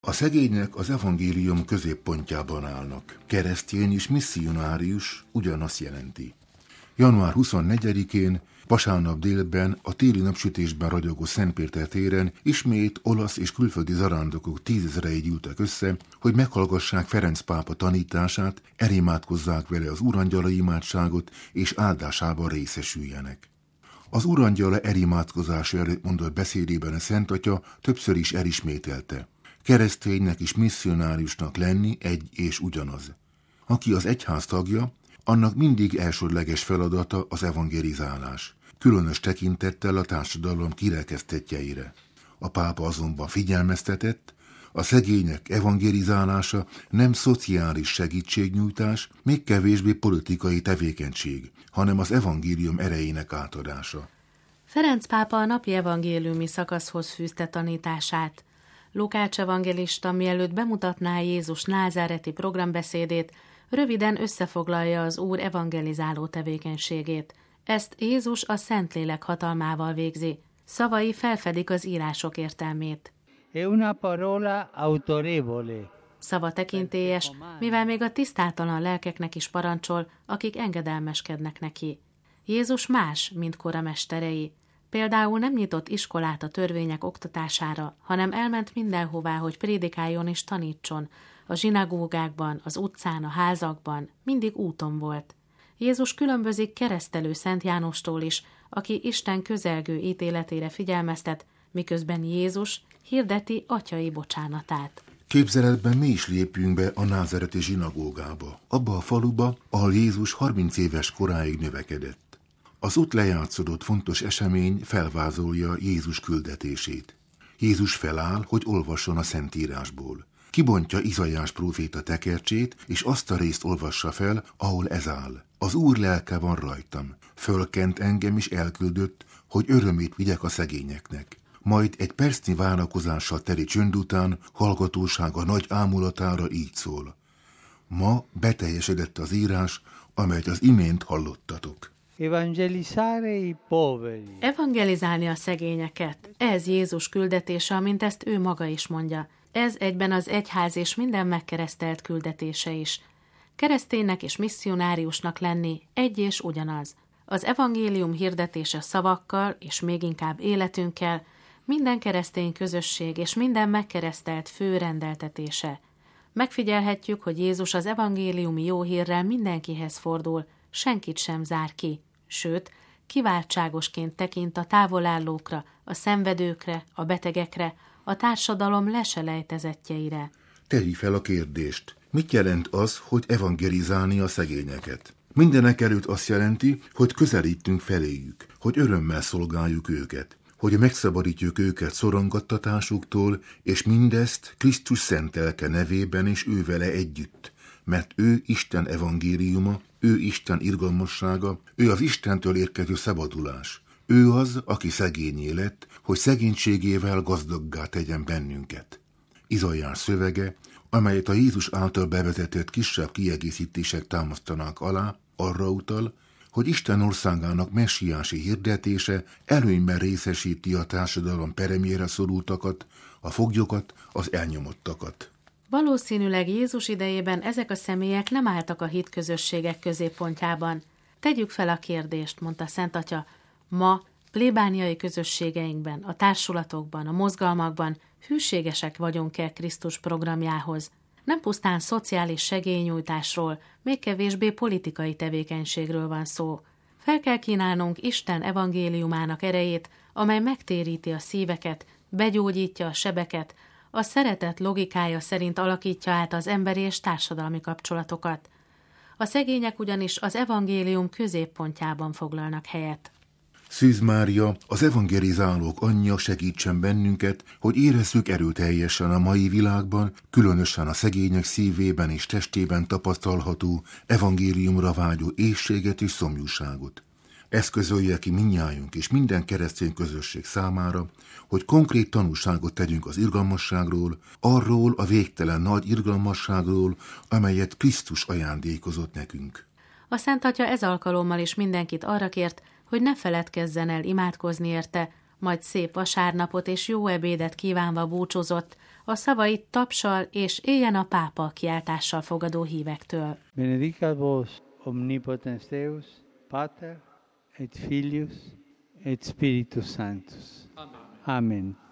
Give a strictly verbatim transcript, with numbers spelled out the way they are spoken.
A szegények az evangélium középpontjában állnak. Keresztény és misszionárius ugyanazt jelenti. január huszonnegyedikén, vasárnap délben a téli napsütésben ragyogó Szentpéter téren ismét olasz és külföldi zarándokok tízezrei gyűltek össze, hogy meghallgassák Ferenc pápa tanítását, elimádkozzák vele az Úrangyala imádságot és áldásában részesüljenek. Az Úrangyala elimádkozása előtt mondott beszédében a Szent Atya többször is elismételte: kereszténynek és misszionáriusnak lenni egy és ugyanaz. Aki az egyház tagja, annak mindig elsődleges feladata az evangelizálás, különös tekintettel a társadalom kirekesztettjeire. A pápa azonban figyelmeztetett, a szegények evangelizálása nem szociális segítségnyújtás, még kevésbé politikai tevékenység, hanem az evangélium erejének átadása. Ferenc pápa a napi evangéliumi szakaszhoz fűzte tanítását. Lukács evangelista, mielőtt bemutatná Jézus názáreti programbeszédét, röviden összefoglalja az Úr evangelizáló tevékenységét. Ezt Jézus a Szentlélek hatalmával végzi. Szavai felfedik az írások értelmét. È una parola autorevole. Szava tekintélyes, mivel még a tisztátalan lelkeknek is parancsol, akik engedelmeskednek neki. Jézus más, mint kora mesterei. Például nem nyitott iskolát a törvények oktatására, hanem elment mindenhová, hogy prédikáljon és tanítson. A zsinagógákban, az utcán, a házakban, mindig úton volt. Jézus különbözik keresztelő Szent Jánostól is, aki Isten közelgő ítéletére figyelmeztet, miközben Jézus hirdeti atyai bocsánatát. Képzeletben mi is lépjünk be a názáreti zsinagógába, abba a faluba, ahol Jézus harminc éves koráig növekedett. Az ott lejátszódott fontos esemény felvázolja Jézus küldetését. Jézus feláll, hogy olvasson a Szentírásból. Kibontja Izaiás próféta tekercsét, és azt a részt olvassa fel, ahol ez áll. Az Úr lelke van rajtam, fölkent engem is elküldött, hogy örömét vigyek a szegényeknek. Majd egy percnyi várakozással teli csönd után hallgatósága nagy ámulatára így szól: ma beteljesedett az írás, amelyet az imént hallottatok. Evangelizzare i poveri. Evangelizálni a szegényeket. Ez Jézus küldetése, amint ezt ő maga is mondja. Ez egyben az egyház és minden megkeresztelt küldetése is. Kereszténynek és misszionáriusnak lenni egy és ugyanaz. Az evangélium hirdetése szavakkal és még inkább életünkkel, minden keresztény közösség és minden megkeresztelt fő rendeltetése. Megfigyelhetjük, hogy Jézus az evangéliumi jó hírrel mindenkihez fordul, senkit sem zár ki, sőt, kiváltságosként tekint a távolállókra, a szenvedőkre, a betegekre, a társadalom leselejtezettjeire. Tegyük fel a kérdést, mit jelent az, hogy evangelizálni a szegényeket? Mindenek előtt azt jelenti, hogy közelítünk feléjük, hogy örömmel szolgáljuk őket, hogy megszabadítjuk őket szorongattatásuktól, és mindezt Krisztus szent lelke nevében és ő vele együtt, mert ő Isten evangéliuma, ő Isten irgalmassága, ő az Istentől érkező szabadulás. Ő az, aki szegényé lett, hogy szegénységével gazdaggá tegyen bennünket. Izaiás szövege, amelyet a Jézus által bevezetett kisebb kiegészítések támasztanak alá, arra utal, hogy Isten országának messiási hirdetése előnyben részesíti a társadalom peremjére szorultakat, a foglyokat, az elnyomottakat. Valószínűleg Jézus idejében ezek a személyek nem álltak a hitközösségek középpontjában. Tegyük fel a kérdést, mondta Szent Atya, ma plébániai közösségeinkben, a társulatokban, a mozgalmakban hűségesek vagyunk-e Krisztus programjához? Nem pusztán szociális segélynyújtásról, még kevésbé politikai tevékenységről van szó. Fel kell kínálnunk Isten evangéliumának erejét, amely megtéríti a szíveket, begyógyítja a sebeket, a szeretet logikája szerint alakítja át az emberi és társadalmi kapcsolatokat. A szegények ugyanis az evangélium középpontjában foglalnak helyet. Szűz Mária, az evangelizálók anyja, segítsen bennünket, hogy érezzük erőteljesen a mai világban, különösen a szegények szívében és testében tapasztalható evangéliumra vágyó éhséget és szomjúságot. Eszközölje ki mindnyájunk és minden keresztény közösség számára, hogy konkrét tanúságot tegyünk az irgalmasságról, arról a végtelen nagy irgalmasságról, amelyet Krisztus ajándékozott nekünk. A Szent Atya ez alkalommal is mindenkit arra kért, hogy ne feledkezzen el imádkozni érte, majd szép vasárnapot és jó ebédet kívánva búcsúzott, a szavait tapsal és éljen a pápa kiáltással fogadó hívektől. Benedicat vos omnipotens Deus, Pater et Filius et Spiritus Sanctus. Amen. Amen.